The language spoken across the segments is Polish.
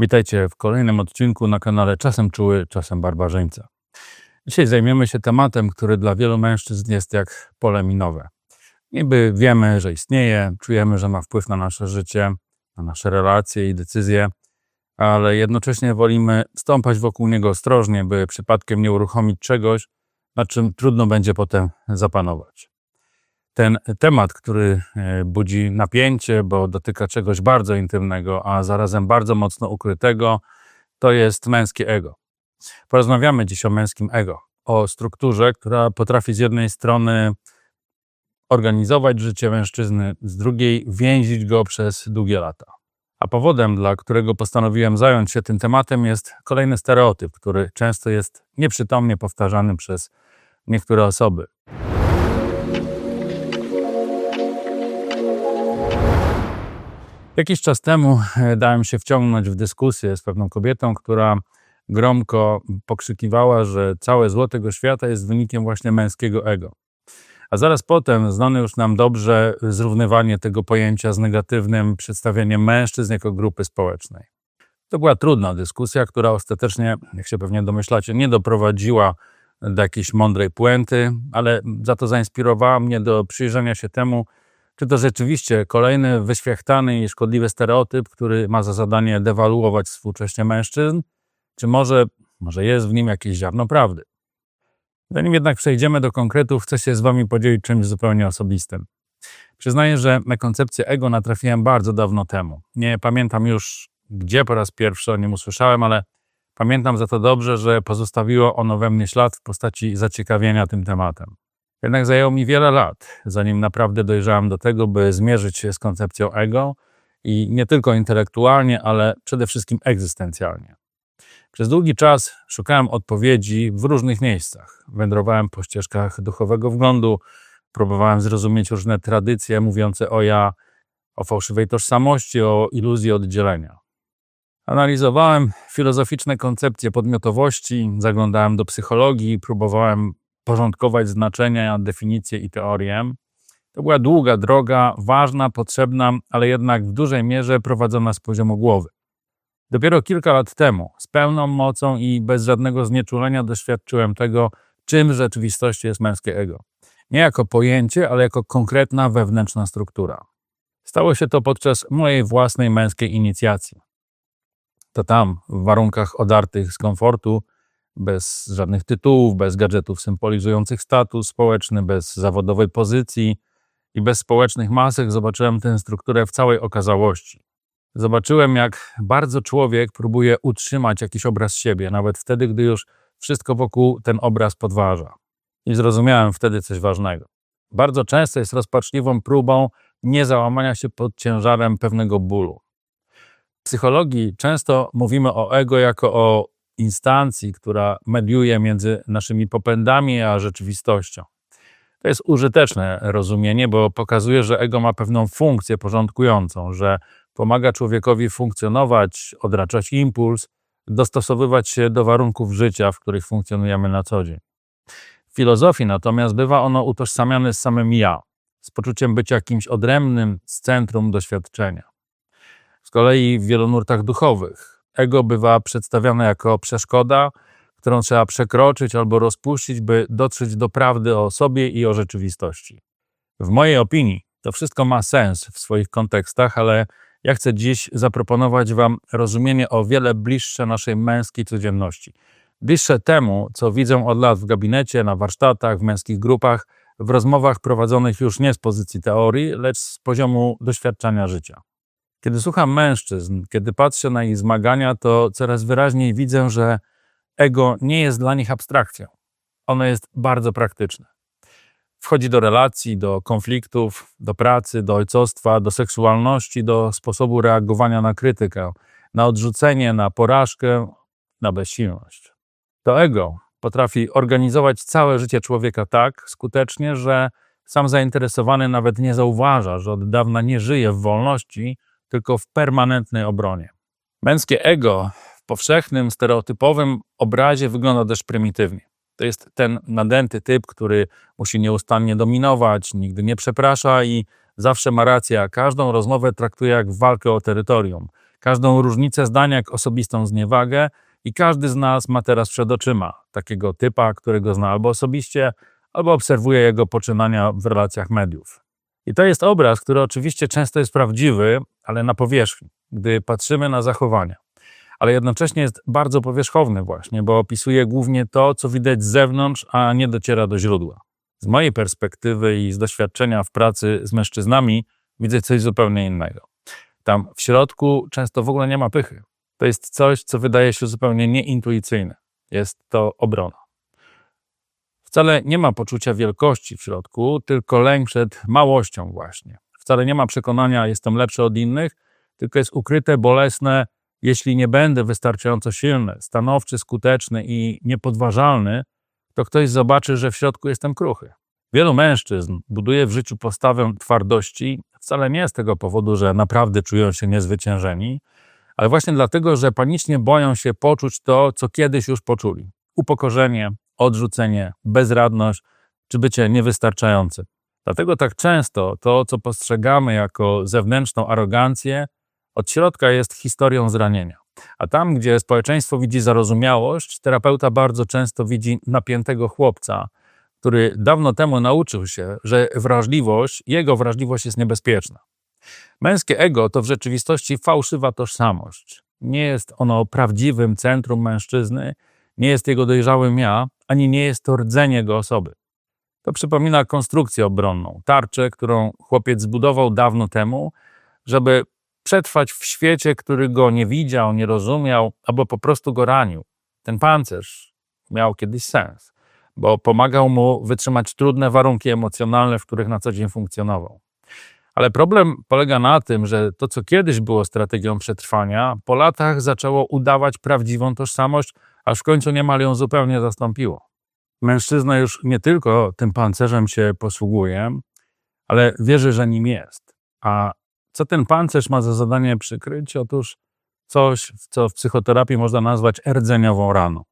Witajcie w kolejnym odcinku na kanale Czasem Czuły, Czasem Barbarzyńca. Dzisiaj zajmiemy się tematem, który dla wielu mężczyzn jest jak pole minowe. Niby wiemy, że istnieje, czujemy, że ma wpływ na nasze życie, na nasze relacje i decyzje, ale jednocześnie wolimy stąpać wokół niego ostrożnie, by przypadkiem nie uruchomić czegoś, nad czym trudno będzie potem zapanować. Ten temat, który budzi napięcie, bo dotyka czegoś bardzo intymnego, a zarazem bardzo mocno ukrytego, to jest męskie ego. Porozmawiamy dziś o męskim ego, o strukturze, która potrafi z jednej strony organizować życie mężczyzny, z drugiej więzić go przez długie lata. A powodem, dla którego postanowiłem zająć się tym tematem, jest kolejny stereotyp, który często jest nieprzytomnie powtarzany przez niektóre osoby. Jakiś czas temu dałem się wciągnąć w dyskusję z pewną kobietą, która gromko pokrzykiwała, że całe zło tego świata jest wynikiem właśnie męskiego ego. A zaraz potem znane już nam dobrze zrównywanie tego pojęcia z negatywnym przedstawieniem mężczyzn jako grupy społecznej. To była trudna dyskusja, która ostatecznie, jak się pewnie domyślacie, nie doprowadziła do jakiejś mądrej puenty, ale za to zainspirowała mnie do przyjrzenia się temu, czy to rzeczywiście kolejny wyświechtany i szkodliwy stereotyp, który ma za zadanie dewaluować współcześnie mężczyzn, czy może jest w nim jakieś ziarno prawdy. Zanim jednak przejdziemy do konkretów, chcę się z wami podzielić czymś zupełnie osobistym. Przyznaję, że na koncepcję ego natrafiłem bardzo dawno temu. Nie pamiętam już, gdzie po raz pierwszy o nim usłyszałem, ale pamiętam za to dobrze, że pozostawiło ono we mnie ślad w postaci zaciekawienia tym tematem. Jednak zajęło mi wiele lat, zanim naprawdę dojrzałem do tego, by zmierzyć się z koncepcją ego i nie tylko intelektualnie, ale przede wszystkim egzystencjalnie. Przez długi czas szukałem odpowiedzi w różnych miejscach. Wędrowałem po ścieżkach duchowego wglądu, próbowałem zrozumieć różne tradycje mówiące o ja, o fałszywej tożsamości, o iluzji oddzielenia. Analizowałem filozoficzne koncepcje podmiotowości, zaglądałem do psychologii, próbowałem porządkować znaczenia, definicje i teorie. To była długa droga, ważna, potrzebna, ale jednak w dużej mierze prowadzona z poziomu głowy. Dopiero kilka lat temu, z pełną mocą i bez żadnego znieczulenia doświadczyłem tego, czym w rzeczywistości jest męskie ego. Nie jako pojęcie, ale jako konkretna wewnętrzna struktura. Stało się to podczas mojej własnej męskiej inicjacji. To tam, w warunkach odartych z komfortu, bez żadnych tytułów, bez gadżetów symbolizujących status społeczny, bez zawodowej pozycji i bez społecznych masek zobaczyłem tę strukturę w całej okazałości. Zobaczyłem, jak bardzo człowiek próbuje utrzymać jakiś obraz siebie, nawet wtedy, gdy już wszystko wokół ten obraz podważa. I zrozumiałem wtedy coś ważnego. Bardzo często jest rozpaczliwą próbą niezałamania się pod ciężarem pewnego bólu. W psychologii często mówimy o ego jako o instancji, która mediuje między naszymi popędami a rzeczywistością. To jest użyteczne rozumienie, bo pokazuje, że ego ma pewną funkcję porządkującą, że pomaga człowiekowi funkcjonować, odraczać impuls, dostosowywać się do warunków życia, w których funkcjonujemy na co dzień. W filozofii natomiast bywa ono utożsamiane z samym ja, z poczuciem bycia kimś odrębnym z centrum doświadczenia. Z kolei w wielu nurtach duchowych ego bywa przedstawiane jako przeszkoda, którą trzeba przekroczyć albo rozpuścić, by dotrzeć do prawdy o sobie i o rzeczywistości. W mojej opinii to wszystko ma sens w swoich kontekstach, ale ja chcę dziś zaproponować wam rozumienie o wiele bliższe naszej męskiej codzienności. Bliższe temu, co widzę od lat w gabinecie, na warsztatach, w męskich grupach, w rozmowach prowadzonych już nie z pozycji teorii, lecz z poziomu doświadczenia życia. Kiedy słucham mężczyzn, kiedy patrzę na ich zmagania, to coraz wyraźniej widzę, że ego nie jest dla nich abstrakcją. Ono jest bardzo praktyczne. Wchodzi do relacji, do konfliktów, do pracy, do ojcostwa, do seksualności, do sposobu reagowania na krytykę, na odrzucenie, na porażkę, na bezsilność. To ego potrafi organizować całe życie człowieka tak skutecznie, że sam zainteresowany nawet nie zauważa, że od dawna nie żyje w wolności, tylko w permanentnej obronie. Męskie ego w powszechnym, stereotypowym obrazie wygląda dość prymitywnie. To jest ten nadęty typ, który musi nieustannie dominować, nigdy nie przeprasza i zawsze ma rację, a każdą rozmowę traktuje jak walkę o terytorium. każdą różnicę zdania jak osobistą zniewagę i każdy z nas ma teraz przed oczyma takiego typa, którego zna albo osobiście, albo obserwuje jego poczynania w relacjach mediów. I to jest obraz, który oczywiście często jest prawdziwy, ale na powierzchni, gdy patrzymy na zachowania. Ale jednocześnie jest bardzo powierzchowny właśnie, bo opisuje głównie to, co widać z zewnątrz, a nie dociera do źródła. Z mojej perspektywy i z doświadczenia w pracy z mężczyznami widzę coś zupełnie innego. Tam w środku często w ogóle nie ma pychy. To jest coś, co wydaje się zupełnie nieintuicyjne. Jest to obrona. Wcale nie ma poczucia wielkości w środku, tylko lęk przed małością właśnie. Wcale nie ma przekonania, jestem lepszy od innych, tylko jest ukryte, bolesne, jeśli nie będę wystarczająco silny, stanowczy, skuteczny i niepodważalny, to ktoś zobaczy, że w środku jestem kruchy. Wielu mężczyzn buduje w życiu postawę twardości, wcale nie z tego powodu, że naprawdę czują się niezwyciężeni, ale właśnie dlatego, że panicznie boją się poczuć to, co kiedyś już poczuli. Upokorzenie, odrzucenie, bezradność czy bycie niewystarczającym. Dlatego tak często to, co postrzegamy jako zewnętrzną arogancję, od środka jest historią zranienia. A tam, gdzie społeczeństwo widzi zarozumiałość, terapeuta bardzo często widzi napiętego chłopca, który dawno temu nauczył się, że jego wrażliwość jest niebezpieczna. Męskie ego to w rzeczywistości fałszywa tożsamość. Nie jest ono prawdziwym centrum mężczyzny, nie jest jego dojrzałym ja, ani nie jest to rdzeń jego osoby. To przypomina konstrukcję obronną, tarczę, którą chłopiec zbudował dawno temu, żeby przetrwać w świecie, który go nie widział, nie rozumiał, albo po prostu go ranił. Ten pancerz miał kiedyś sens, bo pomagał mu wytrzymać trudne warunki emocjonalne, w których na co dzień funkcjonował. Ale problem polega na tym, że to, co kiedyś było strategią przetrwania, po latach zaczęło udawać prawdziwą tożsamość, aż w końcu niemal ją zupełnie zastąpiło. Mężczyzna już nie tylko tym pancerzem się posługuje, ale wierzy, że nim jest. A co ten pancerz ma za zadanie przykryć? Otóż coś, co w psychoterapii można nazwać rdzeniową raną.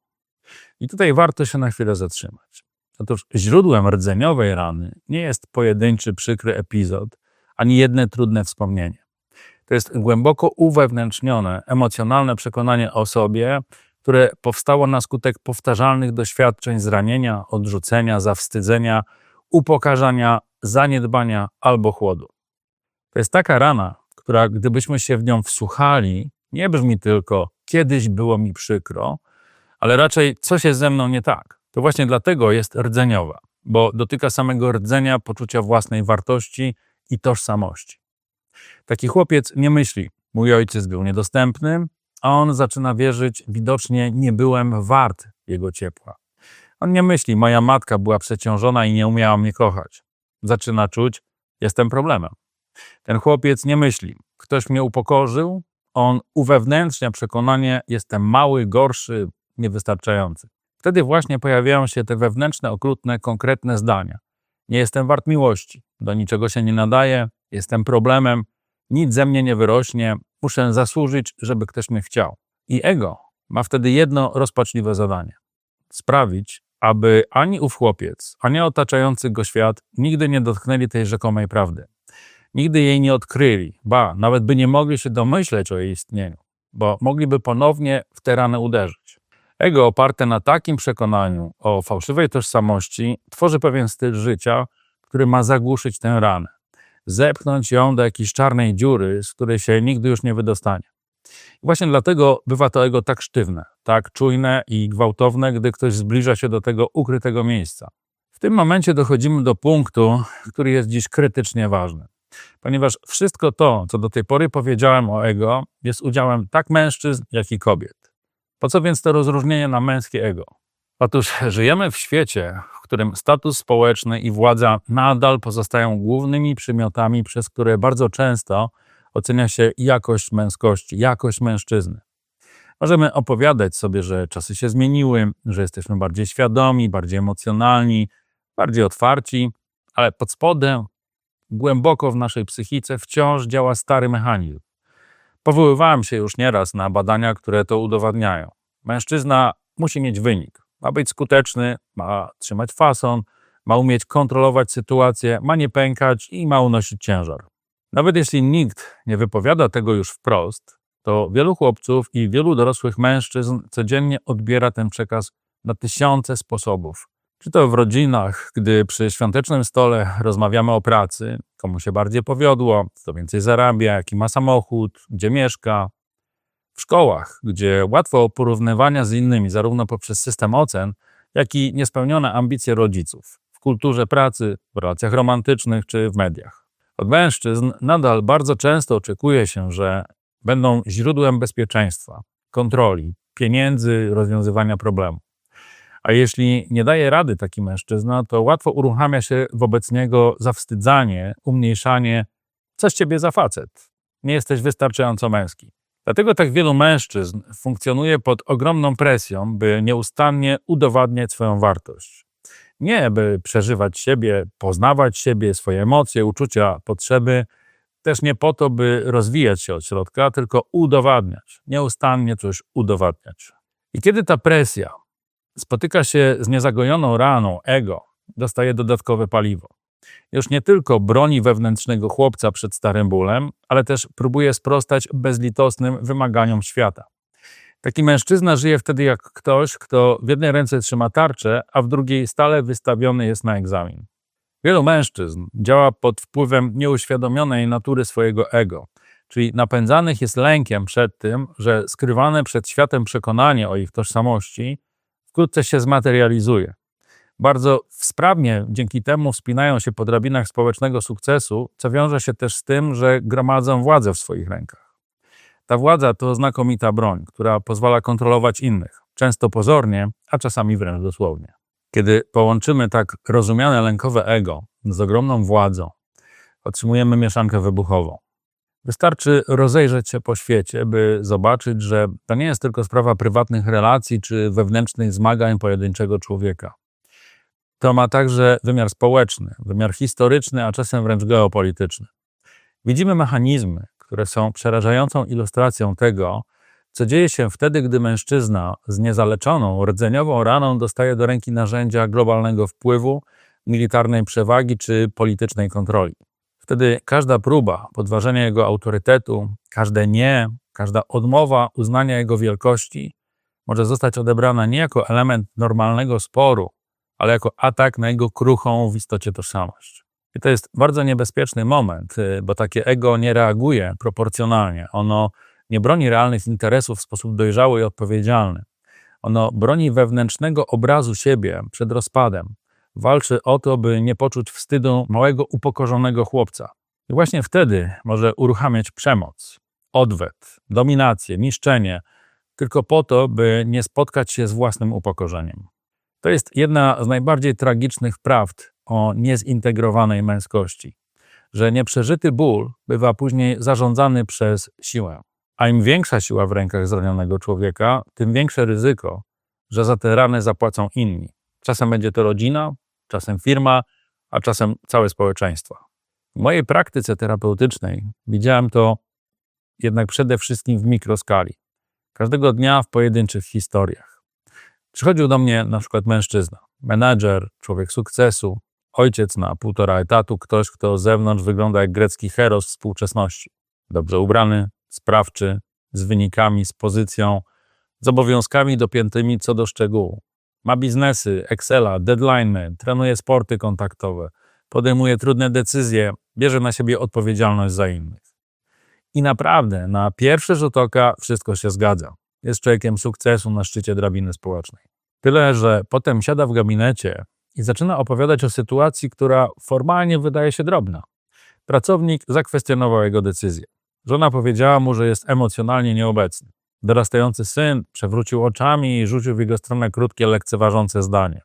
I tutaj warto się na chwilę zatrzymać. Otóż źródłem rdzeniowej rany nie jest pojedynczy, przykry epizod, ani jedno trudne wspomnienie. To jest głęboko uwewnętrznione, emocjonalne przekonanie o sobie, które powstało na skutek powtarzalnych doświadczeń zranienia, odrzucenia, zawstydzenia, upokarzania, zaniedbania albo chłodu. To jest taka rana, która gdybyśmy się w nią wsłuchali, nie brzmi tylko kiedyś było mi przykro, ale raczej coś jest ze mną nie tak. To właśnie dlatego jest rdzeniowa, bo dotyka samego rdzenia poczucia własnej wartości i tożsamości. Taki chłopiec nie myśli, mój ojciec był niedostępny, a on zaczyna wierzyć, widocznie nie byłem wart jego ciepła. On nie myśli, moja matka była przeciążona i nie umiała mnie kochać. Zaczyna czuć, jestem problemem. Ten chłopiec nie myśli, ktoś mnie upokorzył, on uwewnętrznia przekonanie, jestem mały, gorszy, niewystarczający. Wtedy właśnie pojawiają się te wewnętrzne, okrutne, konkretne zdania. Nie jestem wart miłości, do niczego się nie nadaję, jestem problemem, nic ze mnie nie wyrośnie, muszę zasłużyć, żeby ktoś mnie chciał. I ego ma wtedy jedno rozpaczliwe zadanie. Sprawić, aby ani ów chłopiec, ani otaczający go świat nigdy nie dotknęli tej rzekomej prawdy. Nigdy jej nie odkryli, nawet by nie mogli się domyśleć o jej istnieniu, bo mogliby ponownie w tę ranę uderzyć. Ego oparte na takim przekonaniu o fałszywej tożsamości tworzy pewien styl życia, który ma zagłuszyć tę ranę, zepchnąć ją do jakiejś czarnej dziury, z której się nigdy już nie wydostanie. I właśnie dlatego bywa to ego tak sztywne, tak czujne i gwałtowne, gdy ktoś zbliża się do tego ukrytego miejsca. W tym momencie dochodzimy do punktu, który jest dziś krytycznie ważny. Ponieważ wszystko to, co do tej pory powiedziałem o ego, jest udziałem tak mężczyzn, jak i kobiet. Po co więc to rozróżnienie na męskie ego? Otóż żyjemy w świecie, w którym status społeczny i władza nadal pozostają głównymi przymiotami, przez które bardzo często ocenia się jakość męskości, jakość mężczyzny. Możemy opowiadać sobie, że czasy się zmieniły, że jesteśmy bardziej świadomi, bardziej emocjonalni, bardziej otwarci, ale pod spodem, głęboko w naszej psychice wciąż działa stary mechanizm. Powoływałem się już nieraz na badania, które to udowadniają. Mężczyzna musi mieć wynik, ma być skuteczny, ma trzymać fason, ma umieć kontrolować sytuację, ma nie pękać i ma unosić ciężar. Nawet jeśli nikt nie wypowiada tego już wprost, to wielu chłopców i wielu dorosłych mężczyzn codziennie odbiera ten przekaz na tysiące sposobów. Czy to w rodzinach, gdy przy świątecznym stole rozmawiamy o pracy, komu się bardziej powiodło, kto więcej zarabia, jaki ma samochód, gdzie mieszka. W szkołach, gdzie łatwo o porównywania z innymi, zarówno poprzez system ocen, jak i niespełnione ambicje rodziców. W kulturze pracy, w relacjach romantycznych czy w mediach. Od mężczyzn nadal bardzo często oczekuje się, że będą źródłem bezpieczeństwa, kontroli, pieniędzy, rozwiązywania problemów. A jeśli nie daje rady taki mężczyzna, to łatwo uruchamia się wobec niego zawstydzanie, umniejszanie. Co z ciebie za facet? Nie jesteś wystarczająco męski. Dlatego tak wielu mężczyzn funkcjonuje pod ogromną presją, by nieustannie udowadniać swoją wartość. Nie by przeżywać siebie, poznawać siebie, swoje emocje, uczucia, potrzeby. Też nie po to, by rozwijać się od środka, tylko udowadniać. Nieustannie coś udowadniać. I kiedy ta presja spotyka się z niezagojoną raną ego, dostaje dodatkowe paliwo. Już nie tylko broni wewnętrznego chłopca przed starym bólem, ale też próbuje sprostać bezlitosnym wymaganiom świata. Taki mężczyzna żyje wtedy jak ktoś, kto w jednej ręce trzyma tarczę, a w drugiej stale wystawiony jest na egzamin. Wielu mężczyzn działa pod wpływem nieuświadomionej natury swojego ego, czyli napędzanych jest lękiem przed tym, że skrywane przed światem przekonanie o ich tożsamości wkrótce się zmaterializuje. Bardzo sprawnie dzięki temu wspinają się po drabinach społecznego sukcesu, co wiąże się też z tym, że gromadzą władzę w swoich rękach. Ta władza to znakomita broń, która pozwala kontrolować innych, często pozornie, a czasami wręcz dosłownie. Kiedy połączymy tak rozumiane lękowe ego z ogromną władzą, otrzymujemy mieszankę wybuchową. Wystarczy rozejrzeć się po świecie, by zobaczyć, że to nie jest tylko sprawa prywatnych relacji czy wewnętrznych zmagań pojedynczego człowieka. To ma także wymiar społeczny, wymiar historyczny, a czasem wręcz geopolityczny. Widzimy mechanizmy, które są przerażającą ilustracją tego, co dzieje się wtedy, gdy mężczyzna z niezaleczoną, rdzeniową raną dostaje do ręki narzędzia globalnego wpływu, militarnej przewagi czy politycznej kontroli. Wtedy każda próba podważenia jego autorytetu, każde nie, każda odmowa uznania jego wielkości może zostać odebrana nie jako element normalnego sporu, ale jako atak na jego kruchą w istocie tożsamość. I to jest bardzo niebezpieczny moment, bo takie ego nie reaguje proporcjonalnie. Ono nie broni realnych interesów w sposób dojrzały i odpowiedzialny. Ono broni wewnętrznego obrazu siebie przed rozpadem. Walczy o to, by nie poczuć wstydu małego, upokorzonego chłopca. I właśnie wtedy może uruchamiać przemoc, odwet, dominację, niszczenie, tylko po to, by nie spotkać się z własnym upokorzeniem. To jest jedna z najbardziej tragicznych prawd o niezintegrowanej męskości, że nieprzeżyty ból bywa później zarządzany przez siłę. A im większa siła w rękach zranionego człowieka, tym większe ryzyko, że za te rany zapłacą inni. Czasem będzie to rodzina, czasem firma, a czasem całe społeczeństwo. W mojej praktyce terapeutycznej widziałem to jednak przede wszystkim w mikroskali. Każdego dnia w pojedynczych historiach. Przychodził do mnie na przykład mężczyzna, menedżer, człowiek sukcesu, ojciec na 1,5 etatu, ktoś, kto z zewnątrz wygląda jak grecki heros współczesności. Dobrze ubrany, sprawczy, z wynikami, z pozycją, z obowiązkami dopiętymi co do szczegółu. Ma biznesy, Excela, deadline'y, trenuje sporty kontaktowe, podejmuje trudne decyzje, bierze na siebie odpowiedzialność za innych. I naprawdę, na pierwszy rzut oka wszystko się zgadza. Jest człowiekiem sukcesu na szczycie drabiny społecznej. Tyle, że potem siada w gabinecie i zaczyna opowiadać o sytuacji, która formalnie wydaje się drobna. Pracownik zakwestionował jego decyzję. Żona powiedziała mu, że jest emocjonalnie nieobecny. Dorastający syn przewrócił oczami i rzucił w jego stronę krótkie, lekceważące zdanie.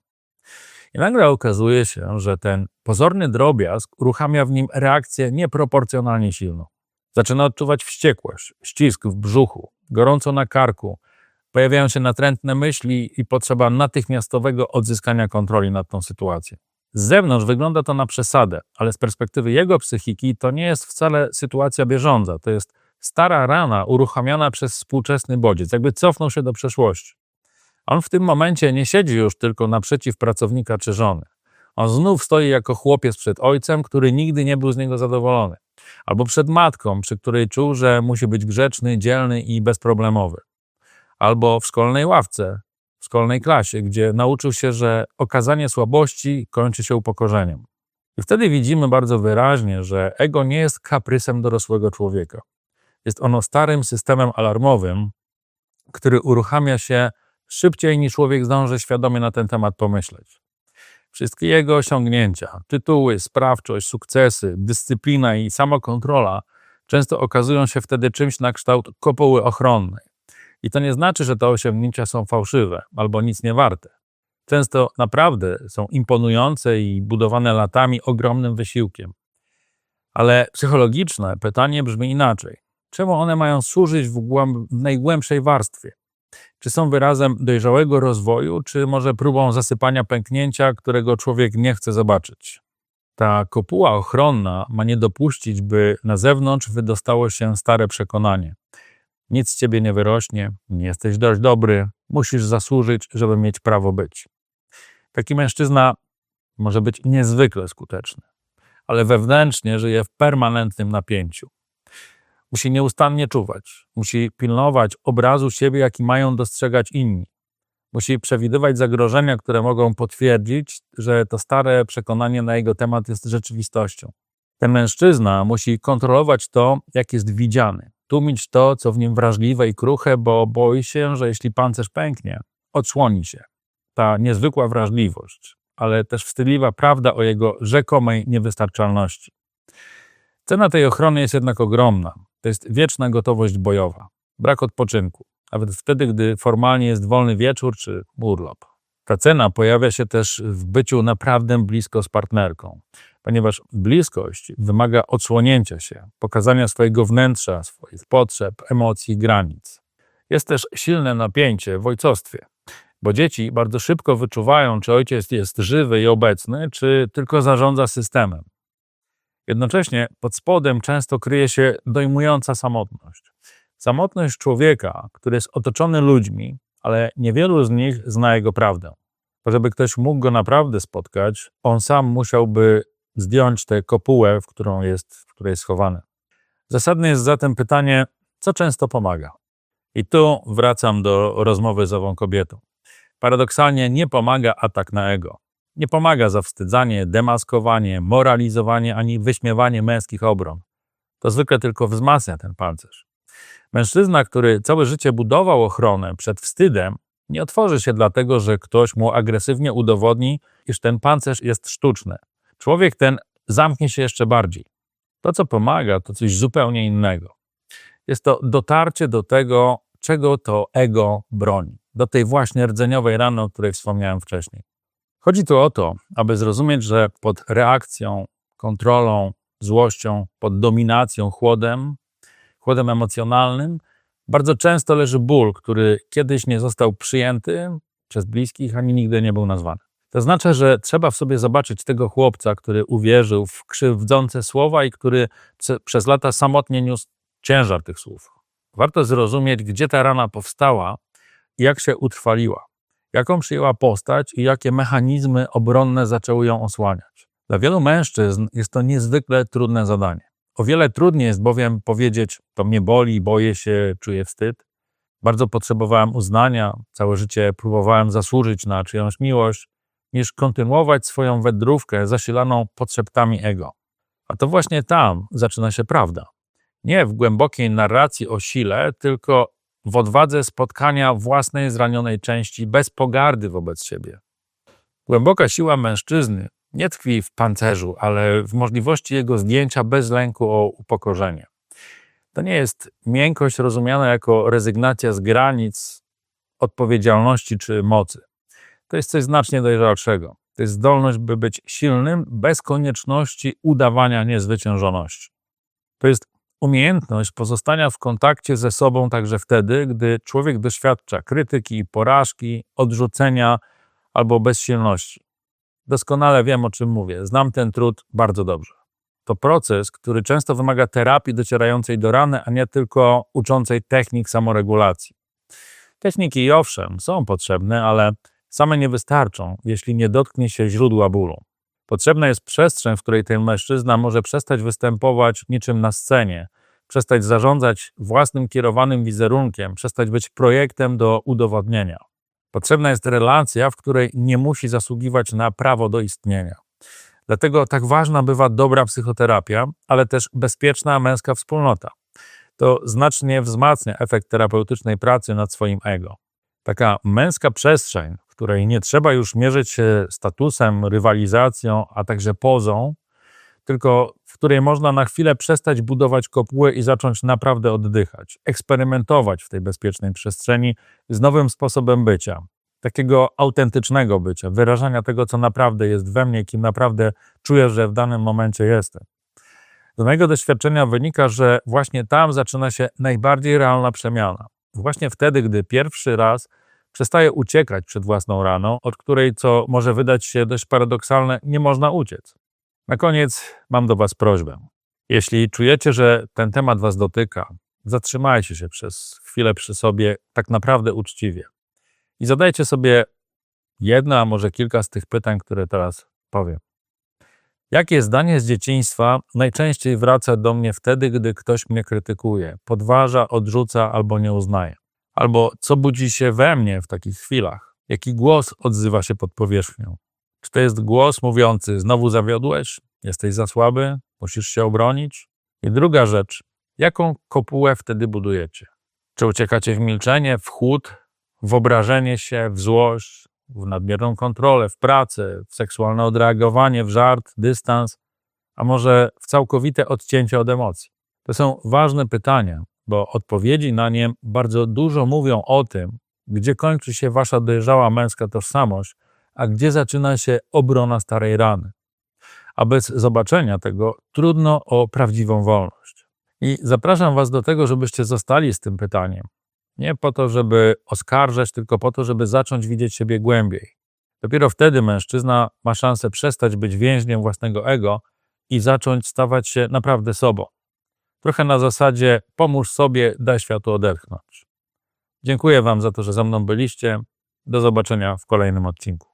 I nagle okazuje się, że ten pozorny drobiazg uruchamia w nim reakcję nieproporcjonalnie silną. Zaczyna odczuwać wściekłość, ścisk w brzuchu, gorąco na karku. Pojawiają się natrętne myśli i potrzeba natychmiastowego odzyskania kontroli nad tą sytuacją. Z zewnątrz wygląda to na przesadę, ale z perspektywy jego psychiki to nie jest wcale sytuacja bieżąca. To jest stara rana uruchamiana przez współczesny bodziec, jakby cofnął się do przeszłości. On w tym momencie nie siedzi już tylko naprzeciw pracownika czy żony. On znów stoi jako chłopiec przed ojcem, który nigdy nie był z niego zadowolony. Albo przed matką, przy której czuł, że musi być grzeczny, dzielny i bezproblemowy. Albo w szkolnej ławce, w szkolnej klasie, gdzie nauczył się, że okazanie słabości kończy się upokorzeniem. I wtedy widzimy bardzo wyraźnie, że ego nie jest kaprysem dorosłego człowieka. Jest ono starym systemem alarmowym, który uruchamia się szybciej niż człowiek zdąży świadomie na ten temat pomyśleć. Wszystkie jego osiągnięcia, tytuły, sprawczość, sukcesy, dyscyplina i samokontrola często okazują się wtedy czymś na kształt kopuły ochronnej. I to nie znaczy, że te osiągnięcia są fałszywe albo nic nie warte. Często naprawdę są imponujące i budowane latami ogromnym wysiłkiem. Ale psychologiczne pytanie brzmi inaczej. Czemu one mają służyć w najgłębszej warstwie? Czy są wyrazem dojrzałego rozwoju, czy może próbą zasypania pęknięcia, którego człowiek nie chce zobaczyć? Ta kopuła ochronna ma nie dopuścić, by na zewnątrz wydostało się stare przekonanie. Nic z ciebie nie wyrośnie, nie jesteś dość dobry, musisz zasłużyć, żeby mieć prawo być. Taki mężczyzna może być niezwykle skuteczny, ale wewnętrznie żyje w permanentnym napięciu. Musi nieustannie czuwać, musi pilnować obrazu siebie, jaki mają dostrzegać inni. Musi przewidywać zagrożenia, które mogą potwierdzić, że to stare przekonanie na jego temat jest rzeczywistością. Ten mężczyzna musi kontrolować to, jak jest widziany, tłumić to, co w nim wrażliwe i kruche, bo boi się, że jeśli pancerz pęknie, odsłoni się. Ta niezwykła wrażliwość, ale też wstydliwa prawda o jego rzekomej niewystarczalności. Cena tej ochrony jest jednak ogromna. To jest wieczna gotowość bojowa, brak odpoczynku, nawet wtedy, gdy formalnie jest wolny wieczór czy urlop. Ta cena pojawia się też w byciu naprawdę blisko z partnerką, ponieważ bliskość wymaga odsłonięcia się, pokazania swojego wnętrza, swoich potrzeb, emocji, granic. Jest też silne napięcie w ojcostwie, bo dzieci bardzo szybko wyczuwają, czy ojciec jest żywy i obecny, czy tylko zarządza systemem. Jednocześnie pod spodem często kryje się dojmująca samotność. Samotność człowieka, który jest otoczony ludźmi, ale niewielu z nich zna jego prawdę. Bo żeby ktoś mógł go naprawdę spotkać, on sam musiałby zdjąć tę kopułę, w której jest schowany. Zasadne jest zatem pytanie, co często pomaga? I tu wracam do rozmowy z ową kobietą. Paradoksalnie nie pomaga atak na ego. Nie pomaga zawstydzanie, demaskowanie, moralizowanie ani wyśmiewanie męskich obron. To zwykle tylko wzmacnia ten pancerz. Mężczyzna, który całe życie budował ochronę przed wstydem, nie otworzy się dlatego, że ktoś mu agresywnie udowodni, iż ten pancerz jest sztuczny. Człowiek ten zamknie się jeszcze bardziej. To, co pomaga, to coś zupełnie innego. Jest to dotarcie do tego, czego to ego broni. Do tej właśnie rdzeniowej rany, o której wspomniałem wcześniej. Chodzi tu o to, aby zrozumieć, że pod reakcją, kontrolą, złością, pod dominacją, chłodem emocjonalnym, bardzo często leży ból, który kiedyś nie został przyjęty przez bliskich, ani nigdy nie był nazwany. To znaczy, że trzeba w sobie zobaczyć tego chłopca, który uwierzył w krzywdzące słowa i który przez lata samotnie niósł ciężar tych słów. Warto zrozumieć, gdzie ta rana powstała i jak się utrwaliła, jaką przyjęła postać i jakie mechanizmy obronne zaczęły ją osłaniać. Dla wielu mężczyzn jest to niezwykle trudne zadanie. O wiele trudniej jest bowiem powiedzieć, to mnie boli, boję się, czuję wstyd. Bardzo potrzebowałem uznania, całe życie próbowałem zasłużyć na czyjąś miłość, niż kontynuować swoją wędrówkę zasilaną podszeptami ego. A to właśnie tam zaczyna się prawda. Nie w głębokiej narracji o sile, tylko w odwadze spotkania własnej zranionej części bez pogardy wobec siebie. Głęboka siła mężczyzny nie tkwi w pancerzu, ale w możliwości jego zdjęcia bez lęku o upokorzenie. To nie jest miękkość rozumiana jako rezygnacja z granic, odpowiedzialności czy mocy. To jest coś znacznie dojrzalszego. To jest zdolność, by być silnym bez konieczności udawania niezwyciężoności. To jest umiejętność pozostania w kontakcie ze sobą także wtedy, gdy człowiek doświadcza krytyki, porażki, odrzucenia albo bezsilności. Doskonale wiem, o czym mówię. Znam ten trud bardzo dobrze. To proces, który często wymaga terapii docierającej do rany, a nie tylko uczącej technik samoregulacji. Techniki owszem, są potrzebne, ale same nie wystarczą, jeśli nie dotknie się źródła bólu. Potrzebna jest przestrzeń, w której ten mężczyzna może przestać występować niczym na scenie, przestać zarządzać własnym kierowanym wizerunkiem, przestać być projektem do udowodnienia. Potrzebna jest relacja, w której nie musi zasługiwać na prawo do istnienia. Dlatego tak ważna bywa dobra psychoterapia, ale też bezpieczna męska wspólnota. To znacznie wzmacnia efekt terapeutycznej pracy nad swoim ego. Taka męska przestrzeń, w której nie trzeba już mierzyć się statusem, rywalizacją, a także pozą, tylko w której można na chwilę przestać budować kopułę i zacząć naprawdę oddychać, eksperymentować w tej bezpiecznej przestrzeni z nowym sposobem bycia, takiego autentycznego bycia, wyrażania tego, co naprawdę jest we mnie, kim naprawdę czuję, że w danym momencie jestem. Z mojego doświadczenia wynika, że właśnie tam zaczyna się najbardziej realna przemiana. Właśnie wtedy, gdy pierwszy raz przestaje uciekać przed własną raną, od której, co może wydać się dość paradoksalne, nie można uciec. Na koniec mam do Was prośbę. Jeśli czujecie, że ten temat Was dotyka, zatrzymajcie się przez chwilę przy sobie tak naprawdę uczciwie i zadajcie sobie jedno, a może kilka z tych pytań, które teraz powiem. Jakie zdanie z dzieciństwa najczęściej wraca do mnie wtedy, gdy ktoś mnie krytykuje, podważa, odrzuca albo nie uznaje? Albo co budzi się we mnie w takich chwilach? Jaki głos odzywa się pod powierzchnią? Czy to jest głos mówiący, znowu zawiodłeś, jesteś za słaby, musisz się obronić? I druga rzecz, jaką kopułę wtedy budujecie? Czy uciekacie w milczenie, w chłód, w obrażenie się, w złość, w nadmierną kontrolę, w pracę, w seksualne odreagowanie, w żart, dystans, a może w całkowite odcięcie od emocji? To są ważne pytania, bo odpowiedzi na nie bardzo dużo mówią o tym, gdzie kończy się wasza dojrzała męska tożsamość, a gdzie zaczyna się obrona starej rany. A bez zobaczenia tego trudno o prawdziwą wolność. I zapraszam was do tego, żebyście zostali z tym pytaniem. Nie po to, żeby oskarżać, tylko po to, żeby zacząć widzieć siebie głębiej. Dopiero wtedy mężczyzna ma szansę przestać być więźniem własnego ego i zacząć stawać się naprawdę sobą. Trochę na zasadzie pomóż sobie, daj światu odetchnąć. Dziękuję wam za to, że ze mną byliście. Do zobaczenia w kolejnym odcinku.